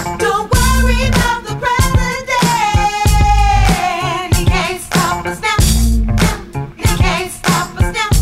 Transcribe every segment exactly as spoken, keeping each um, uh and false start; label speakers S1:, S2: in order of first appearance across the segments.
S1: Don't worry about the president. He can't stop us now. He can't stop us now.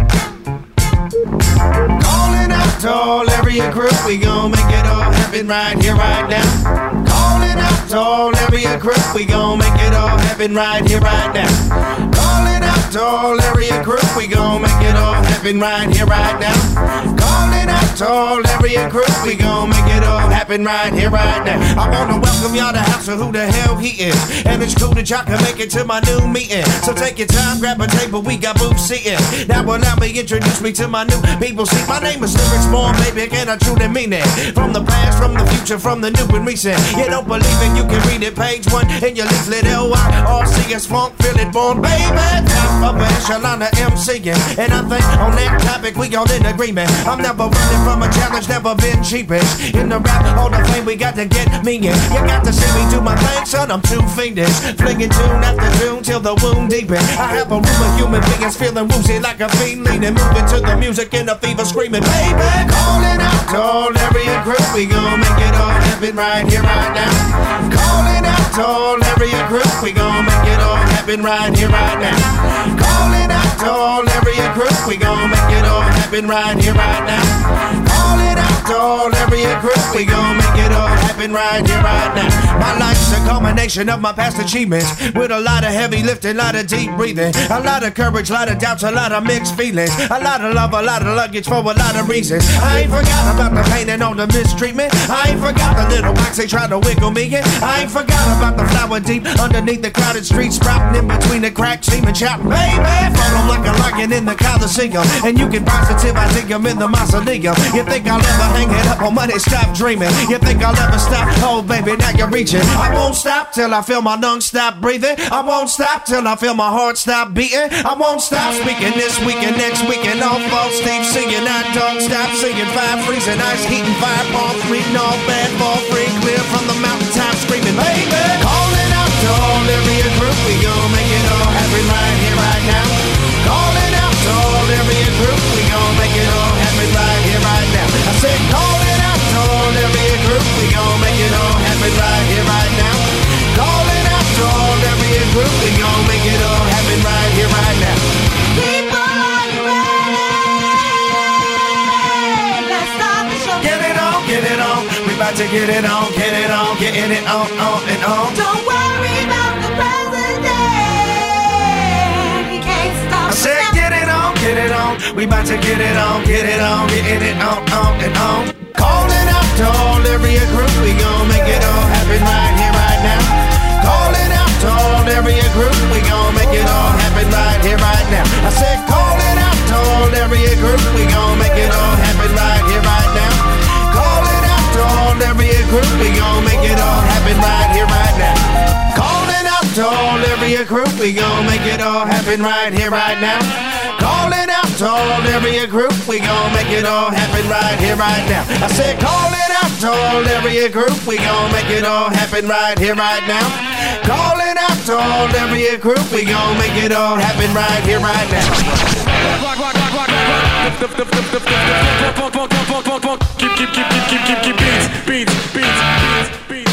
S2: Calling out to all area crew, we gon' make it all happen right here, right now. Calling out to all area crew, we gon' make it all happen right here, right now. Calling out to all area crew, we gon' make it all happen right here, right now. Calling out to all area crew, we gon' make it all happen right here, right now. I wanna welcome y'all to House of Who the Hell He Is, and it's cool that y'all can make it to my new meeting. So take your time, grab a table, we got booths seating. Now allow me introduce me to my new people. See, my name is Lyrics Born, baby, and I truly mean it. From the past, from the future, from the new and recent. You don't believe it, you can read it, page one in your leaflet. L Y R C S Funk, feel it born, baby. Top of an echelon of MCing, and I think on that topic we all in agreement. I'm never running from a challenge, never been cheapish. In the rap hall of fame, we got to get me in. You got to see me do my thing, son, I'm too fiendish. Flinging tune after tune till the wound deepen. I have a room of human beings feeling woozy like a fiend, leaning, moving to the music in a fever, screaming, baby. Calling out to all area crew, we gon' make it all happen right here, right now. Calling out to all area crew, we gon' make it all happen right here, right now. Calling out to all area crew, we gon' make it all happen right here, right now. Calling out to all area crew, we gon' make it all happen right here, right now. My life's a culmination of my past achievements, with a lot of heavy lifting, a lot of deep breathing, a lot of courage, a lot of doubts, a lot of mixed feelings, a lot of love, a lot of luggage for a lot of reasons. I ain't forgot about the pain and all the mistreatment. I ain't forgot the little box they tried to wiggle me in. I ain't forgot about the flower deep underneath the crowded streets, sprouting in between the cracks, steaming, shouting, baby. Follow like a lion in the Coliseum, and you can positive I think I'm in the mausoleum. You think I'll ever hang it up on money? Stop dreaming. You think I'll ever stop? Oh baby, now you're reaching. I won't stop till I feel my lungs stop breathing. I won't stop till I feel my heart stop beating. I won't stop speaking this week and next week and all fall Steve singing. I don't stop singing. Fire freezing, ice heating, fire palm reading all bad, fall free, clear from the mountaintop screaming, baby. Calling out to all area crew, we gon' make it all happen right here, right now. Calling out to all area crew, we gon' make it all happen right here, right now. I said calling out to all area crew, we gon' make it all happen right here, right now. Calling out to all area crew, we gon' make it all happen right here, right now.
S1: People, are you ready? Let's start the show.
S2: Get it on, get it on. We about to get it on, get it on, getting it on, on and on.
S1: Don't worry about the president. He can't stop
S2: I
S1: us
S2: said
S1: now.
S2: get it on, get it on. We about to get it on, get it on, getting it on, on and on. Calling out to all area crew, we gon' make it all happen right here, right now. Calling out to all area crew, we gon' make it all happen right here, right now. I said calling out to all area crew, we gon' make it all happen right here, right now. Calling out to all area crew, we gon' make it all happen right here, right now. Calling out to all area crew, we gon' make it all happen right here, right now. Calling out to all area crew, we gon' make it all happen right here, right now. I said calling out to all area crew, we gon' make it all happen right here, right now. Calling out to all area crew, we gon' make it all happen right here, right now. Keep, keep, keep, keep, keep, keep, keep beats, beats, beats, beats, beats.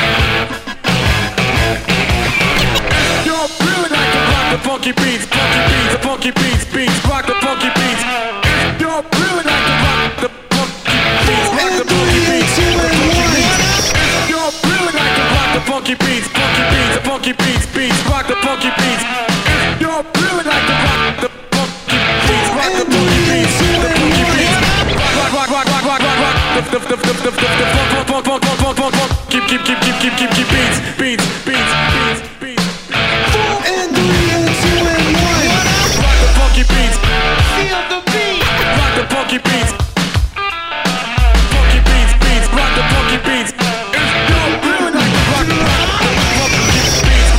S2: Yo, really like to rock the funky beats, funky beats, the funky beats, beats, rock the funky beats. Yo, really like to rock the funky beats, rock the funky beats, the funky beats. Yo, really like to rock the funky beats, funky beats, the funky beats, beats, rock the funky beats. Yo, really like to rock the funky beats, rock the funky beats, the funky beats. Rock, rock, rock, rock, rock, rock, rock. The, the, the, the, the, the, the, funk, funk, funk, funk, funk, funk, funk. Keep, keep, keep, keep, keep, keep, keep beats, beats, beats, beats, beats.
S3: Four and three and two and one.
S2: Rock the funky beats.
S3: Feel the beat.
S2: Rock the funky beats. Funky beats, beats. Rock the funky beats. Yo, really like to rock the funky beats.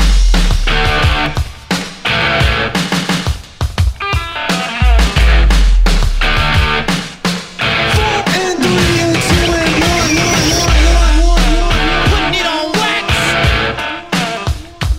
S3: Four and three and two and one. One, one, one, one, one. Putting it on wax.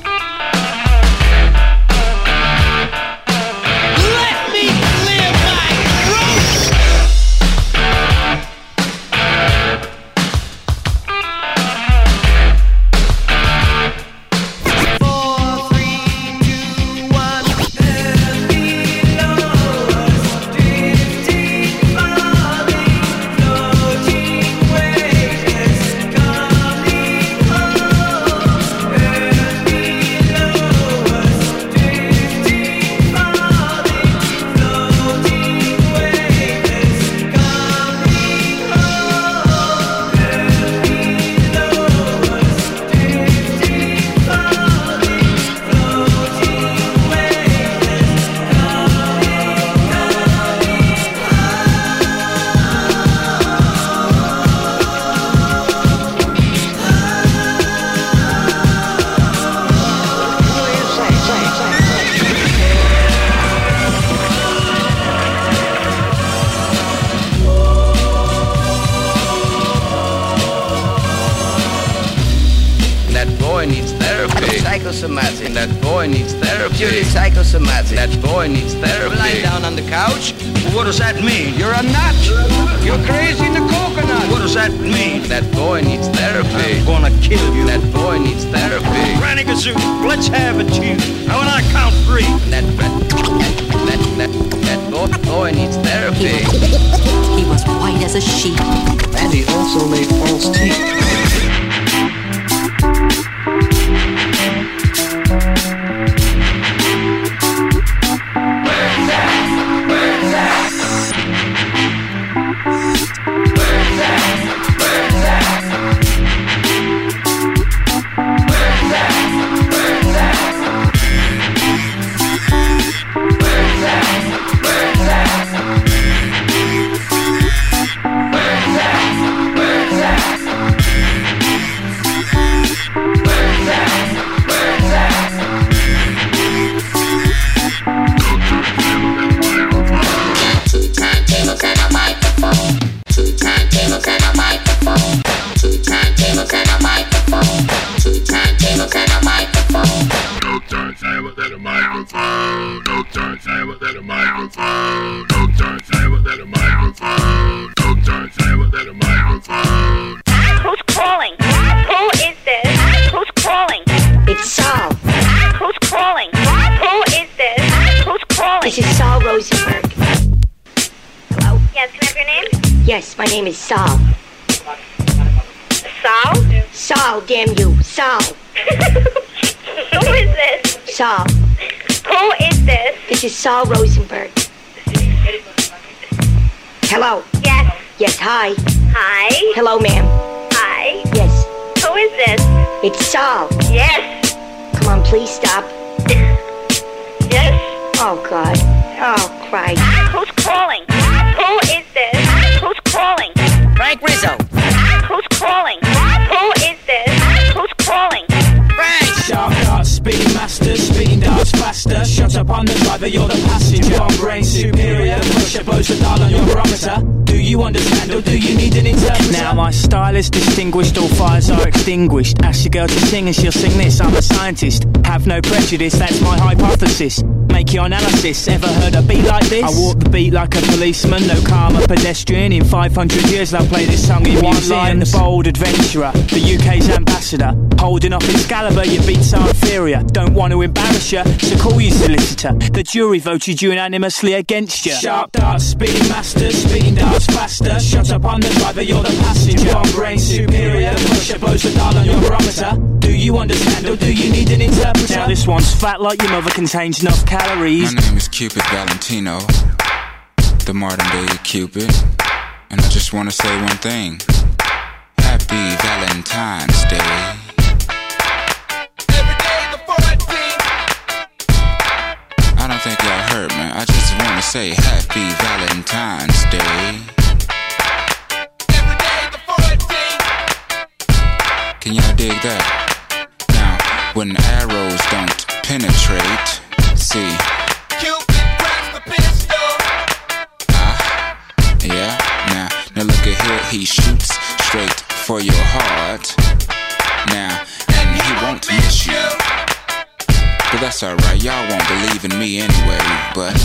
S4: boy needs therapy.
S5: Psychosomatic.
S4: That boy needs therapy.
S5: Purely psychosomatic.
S4: That boy needs therapy.
S5: Lying down on the couch.
S6: What does that mean? You're a nut. You're crazy in the coconut. What does that mean?
S4: That boy needs therapy.
S6: I'm gonna kill you.
S4: That boy needs therapy.
S6: Granny Gazoo, let's have it, Chief. Now when I count three.
S4: That that that that, that boy, boy needs therapy.
S7: He was white as a sheet.
S3: And he also made false teeth.
S8: Yes, my name is Saul.
S9: Saul?
S8: Saul, damn you, Saul.
S9: Who is this?
S8: Saul.
S9: Who is this?
S8: This is Saul Rosenberg. Hello.
S9: Yes.
S8: Yes, hi.
S9: Hi.
S8: Hello, ma'am.
S9: Hi.
S8: Yes.
S9: Who is this?
S8: It's Saul.
S9: Yes.
S8: Come on, please stop.
S9: Yes.
S8: Oh, God. Oh, Christ.
S9: Who's calling? Who is this? Who's calling?
S5: Frank Rizzo.
S9: Who's calling? Who is this? Who's calling?
S5: Frank!
S2: Sharp darts, speeding master, speeding darts faster. Shut up on the driver, you're the passenger. Bomb brain superior, pressure blows the dial on your barometer. Do you understand or do you need an interpreter? Now my style is distinguished, all fires are extinguished. Ask your girl to sing and she'll sing this. I'm a scientist, have no prejudice, that's my hypothesis. Make your analysis, ever heard a beat like this? I walk the beat like a policeman, no calm, a pedestrian. In five hundred years I'll play this song in museums. The bold adventurer, the U K's ambassador. Holding up Excalibur, your beats are inferior. Don't want to embarrass you, so call you solicitor. The jury voted unanimously against you. Sharp darts, speeding master, speeding darts faster. Shut up on the driver, you're the passenger. Bomb brain superior, pressure blows the dial on your barometer. Do you understand or do you need an interpreter? Now this one's fat like your mother, contains enough calories.
S10: My name is Cupid Valentino, the modern day Cupid. And I just want to say one thing. Happy Valentine's Day. I don't think y'all heard me. I just want to say Happy Valentine's Day. Can y'all dig that? Now, when arrows don't penetrate, see. Cupid grabs the pistol. Ah, yeah. Now, now look at here. He shoots straight for your heart. Now, and he won't miss you. But that's alright, y'all won't believe in me anyway, but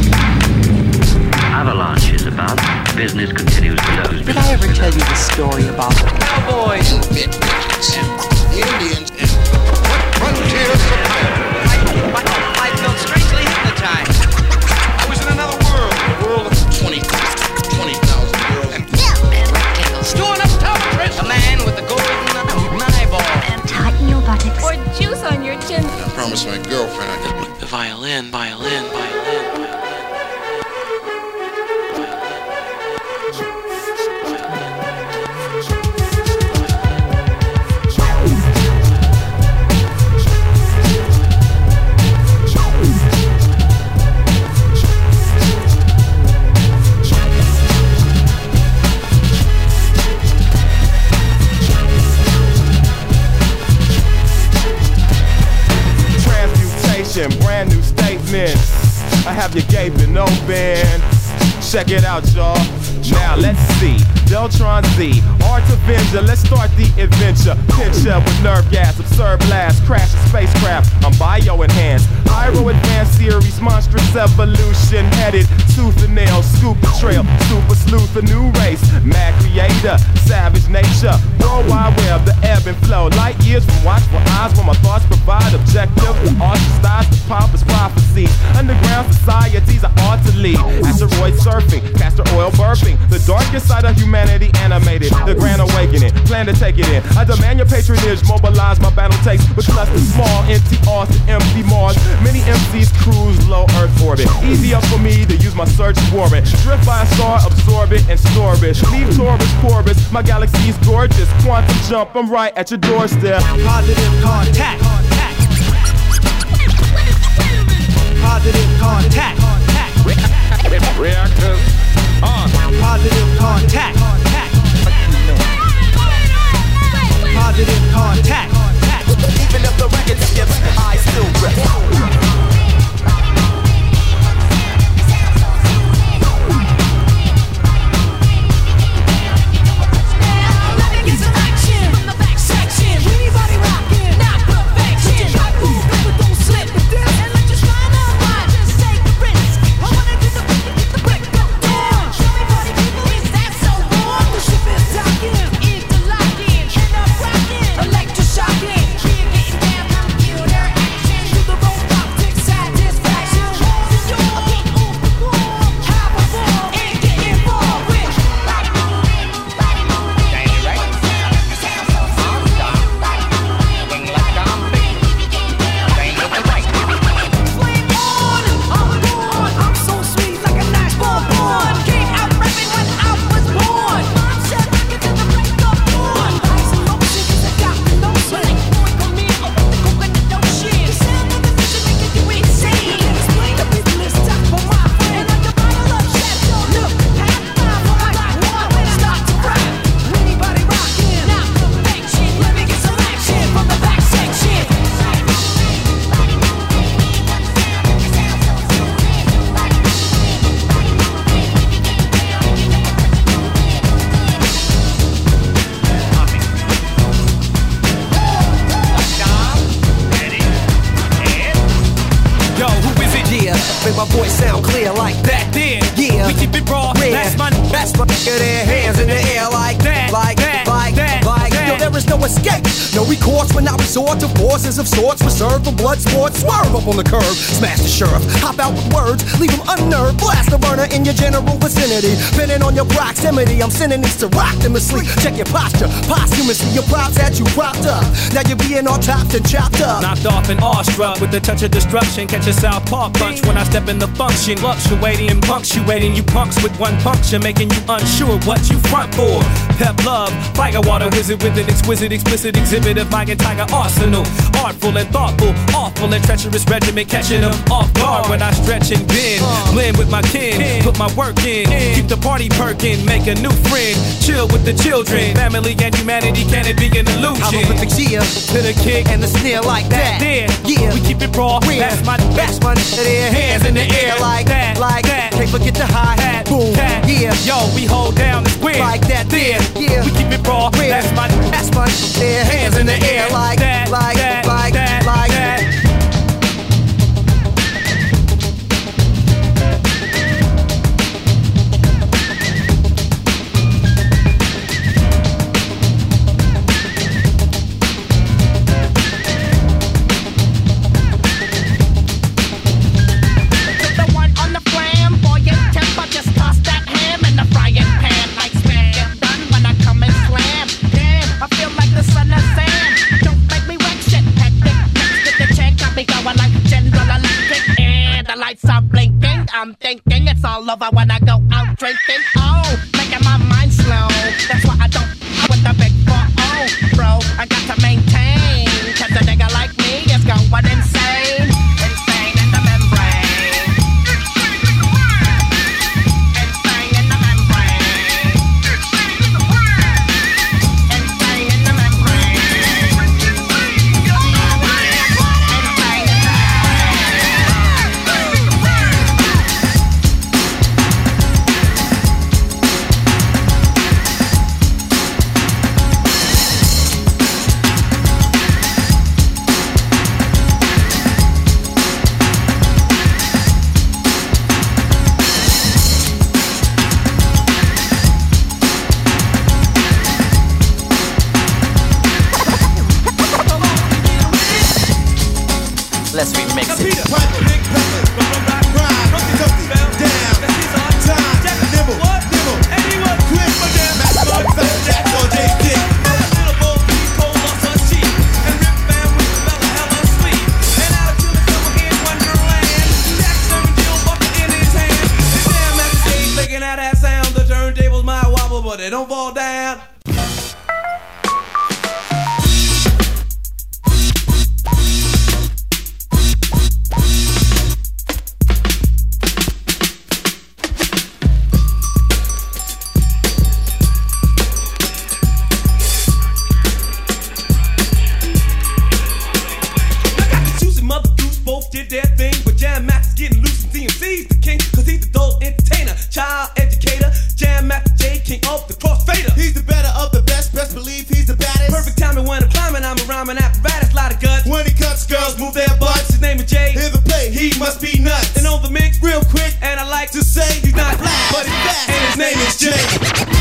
S11: Avalanche is about. Business continues below.
S7: Did I ever tell you the story about the
S5: Cowboys?
S3: The Indians and frontiers of
S5: I, I felt strangely hypnotized.
S3: I was in another world, a world of twenty, twenty thousand girls. And
S5: Doing up top, Chris. A man with a golden eyeball.
S7: And tighten your buttocks.
S9: Or juice on your chin.
S3: I promised my girlfriend I'd
S11: The violin, violin, violin, violin.
S12: Brand new statement. I have your gaping open. Check it out, y'all. Now let's see. Deltron Z, Art Avenger, let's start the adventure. Pincher with nerve gas, absurd blast, crash a spacecraft, I'm bio-enhanced. Pyro Advanced Series, monstrous evolution, headed tooth and nail, scoop the trail, super sleuth, a new race, mad creator, savage nature, world wide web, the ebb and flow, light years from watchful eyes where my thoughts provide objective, ostracized the pompous prophecies, underground societies I ought to lead, asteroid surfing, castor oil burping, the darkest side of humanity animated, the grand awakening, plan to take it in, I demand your patronage, mobilize my battle takes, with clusters small, empty Austin, empty Mars, many M Cs cruise low Earth orbit, easier for me to use my search warrant, drift by a star, absorb it and store it, leave Taurus, Corvus, my galaxy's gorgeous, quantum jump, I'm right at your doorstep.
S2: Positive contact. Positive contact.
S12: Reactors on.
S2: Positive contact. Positive contact.
S13: Even if the record skips, I still rip. My voice sound clear like that.
S14: Then,
S13: yeah,
S14: we keep it raw.
S13: Red.
S14: That's my,
S13: that's my nigga. Their hands in the air like
S14: that,
S13: like
S14: that,
S13: like
S14: that,
S13: like.
S14: that.
S13: Yo, there is no escape, no recourse when I resort to forces of sorts reserved for blood sports. Swerve up on the curb, smash the sheriff, hop out with words, leave him unnerved, blast the burner in your general vicinity. Pinning on your proximity, I'm sending these to rock them to sleep. Check your posture, posthumously your props that you propped up. Now you're being all topped and chopped up,
S14: knocked off and awestruck with the touch of destruction. Catch a southpaw punch when I step in the function. Fluctuating and punctuating you punks with one puncture, making you unsure what you front for. Pep love, fire water wizard with an exquisite, explicit exhibit of my entire arsenal. Artful and thoughtful, awful and treacherous regiment, catching them off guard when I stretch and bend. Blend with my kin, put my work in, keep the party perking, make a new friend, chill with the children. Family and humanity, can it be an illusion?
S13: I'm a perfect cheer,
S14: to the kick
S13: and the snare like that.
S14: There,
S13: yeah,
S14: we keep it raw. That's my,
S13: that's my nigga.
S14: Hands in the air
S13: like
S14: that,
S13: like
S14: that.
S13: Can't forget the hi-hat, boom,
S14: that.
S13: yeah.
S14: Yo, we hold down the square
S13: like that.
S14: There,
S13: yeah.
S14: We keep it raw.
S13: Where?
S14: That's my,
S13: that's my there.
S14: Hands in the air
S13: like
S14: that,
S13: like
S14: that,
S13: like
S14: that,
S13: like
S14: that.
S15: I'm thinking it's all over when I go out drinking. Oh, making my mind slow. That's why I don't with the big four oh, bro. I got to maintain, cause a nigga like me is going insane. Insane in the membrane. Insane in the membrane. Insane in the membrane.
S4: Let's remix it.
S2: Big Pepper, Grind, Tucky, Down, Time, Nibble, Nibble, anyone quick, Master Fat Jack or J Dick. Little Bo Peep, Cole lost her cheek, and Rip Van Winkle fell the hell asleep. And out of the summer in Wonderland, Jackson Jill bucket in his hand. The jam master stage making out that sound. The turntables might wobble, but they don't fall down. Did their thing, but Jam Max is getting loose and D M C's the king, cause he's the adult entertainer, child educator, Jam Max J, king of the crossfader. He's the better of the best, best believe he's the baddest. Perfect timing when I'm climbing, I'm a rhyming apparatus, lot of guts. When he cuts, girls move their butts. His name is Jay, hear the play, he must be nuts. And on the mix, real quick, and I like to say, he's not black, but he's fast, and his name is Jay.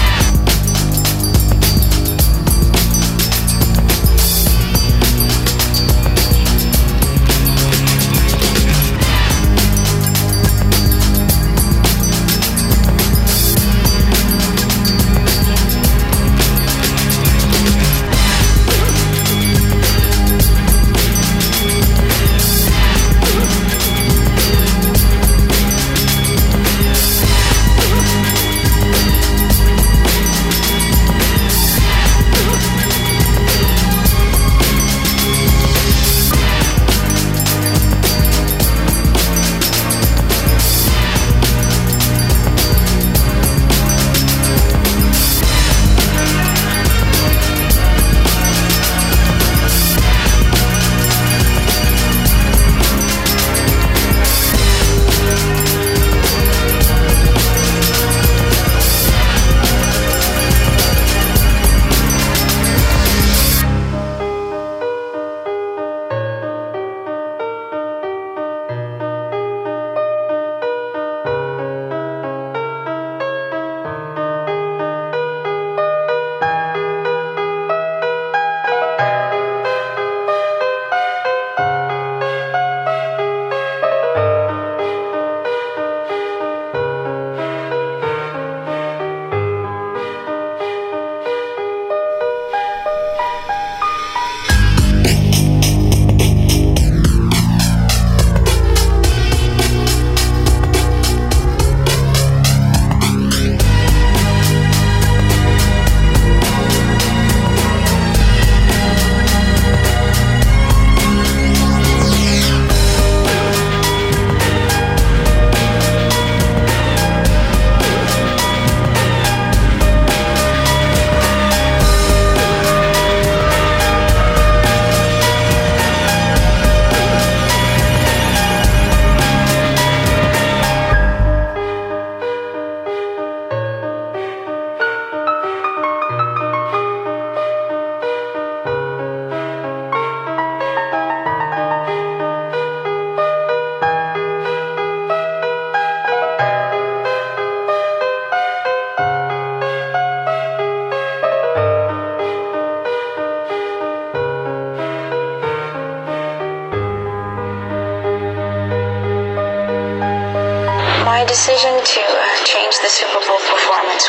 S16: My decision to uh, change the Super Bowl performance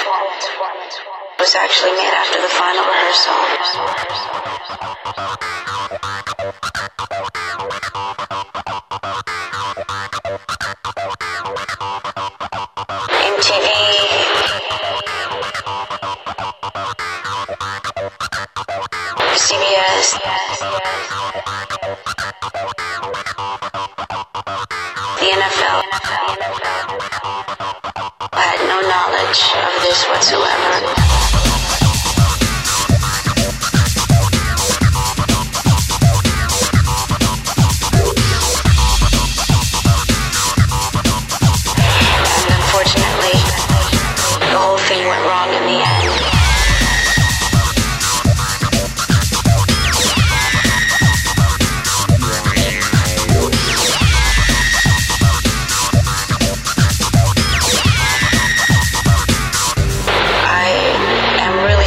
S16: was actually made after the final rehearsal. M T V, C B S, the N F L. I had no knowledge of this whatsoever. I am really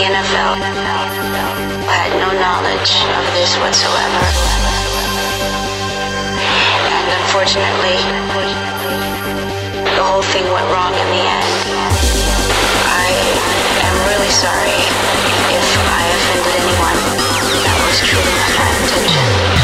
S16: N F L had no knowledge of this whatsoever. And unfortunately, the whole thing went wrong in the end. I am really sorry if I offended anyone. That was truly not my intention.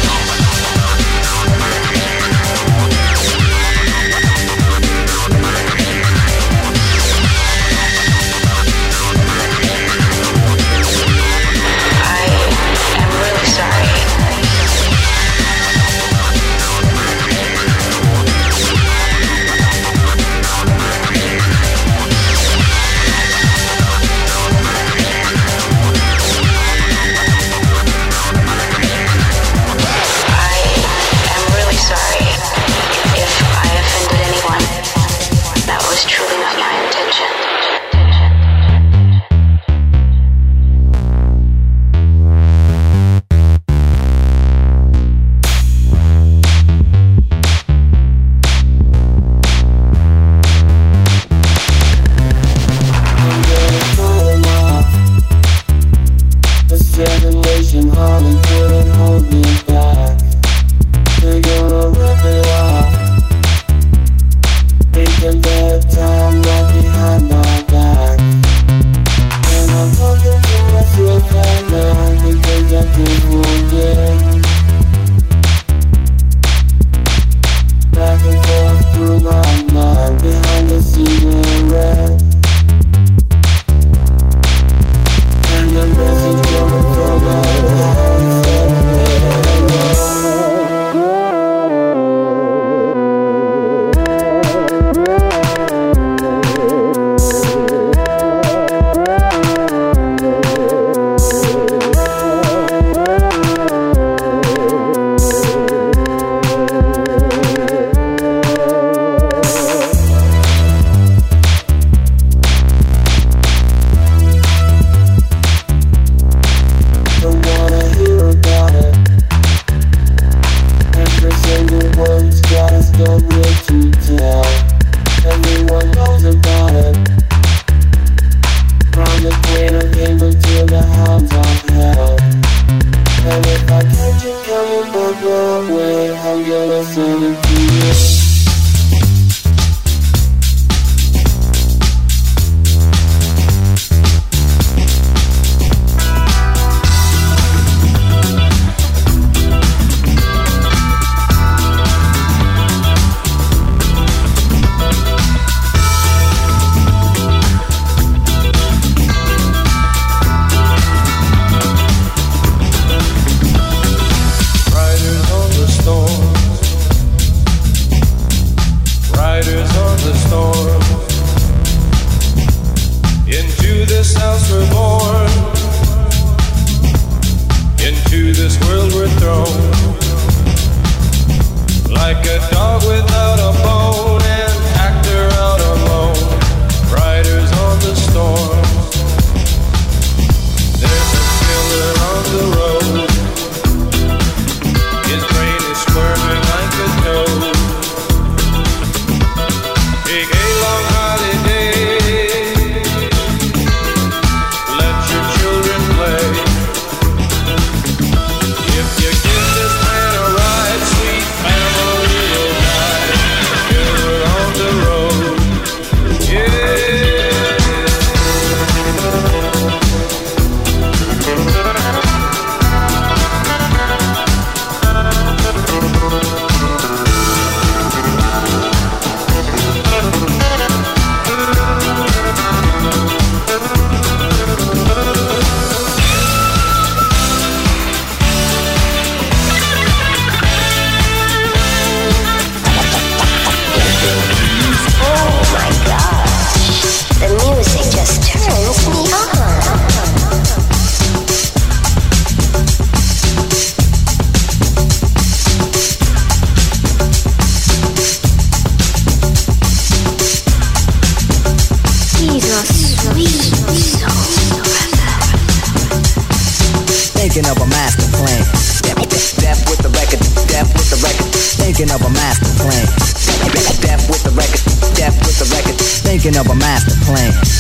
S17: Thinking of a master plan. Death with the record, death with the record. Thinking of a master plan. Death with the record, death with the record. Thinking of a master plan. To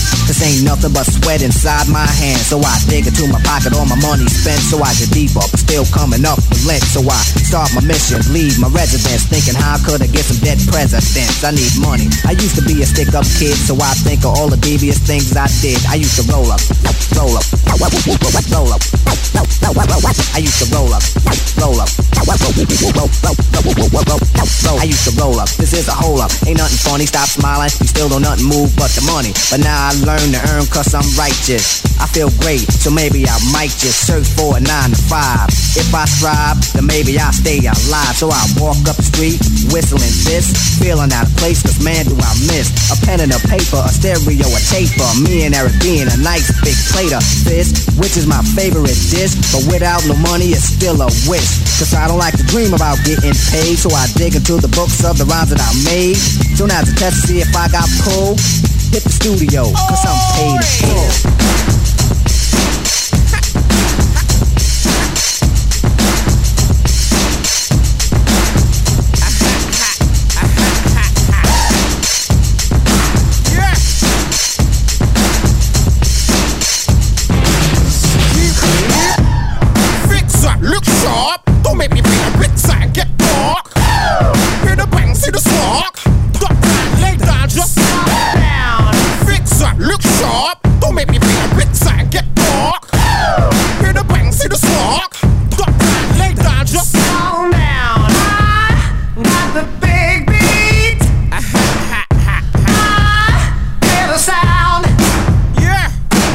S17: ain't nothing but sweat inside my hands. So I dig into my pocket, all my money spent. So I get deeper, but still coming up with lint. So I start my mission, leave my residence, thinking how could I get some dead presidents. I need money. I used to be a stick-up kid, so I think of all the devious things I did. I used to roll up, roll up, roll up. I used to roll up, roll up, I used to roll up. This is a hole up. Ain't nothing funny. Stop smiling. You still don't nothing move but the money. But now I learn to earn cause I'm righteous. I feel great, so maybe I might just search for a nine to five. If I strive, then maybe I'll stay alive. So I walk up the street, whistling this, feeling out of place, cause man do I miss a pen and a paper, a stereo, a taper. Me and Eric being a nice big plate of fish, which is my favorite dish. But without no money, it's still a wish. Cause I don't like to dream about getting paid, so I dig into the books of the rhymes that I made. So now to test to see if I got pulled, hit the studio, cause I'm paid in full.
S18: Look sharp, don't make me feel a bit side, get dark. Hear the bang, see the spark. Duck down, lay down, just calm down. Fix up, look sharp, don't make me feel a bit side, get dark. Hear the bang, see the spark. Duck down, lay down, just calm down. I got the big beat. I hear the sound. Yeah.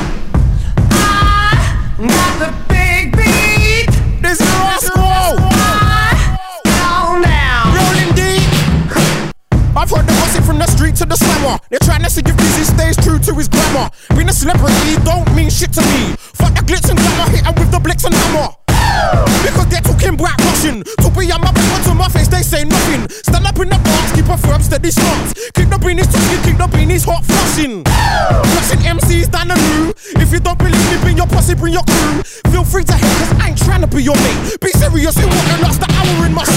S18: I got the big beat. This is Roscoe. Down, down. Rolling deep. I've heard the gossip from the street to the slammer. They're trying to see if Dizzy stays true to his grammar. Being a celebrity don't mean shit to me. Fuck the glitz and glamour, hit 'em with the blitz and hammer. Because they're talking black Russian. To be on my back, to my face, they say nothing. Stand up in the box, keep a firm, steady stance. Keep the beanies talking, keep the beanies hot flushing. Flushing M Cs down the loo. If you don't believe me, bring your posse, bring your crew. Feel free to hate, cause I ain't trying to be your mate. Be serious, you wouldn't last the hour in my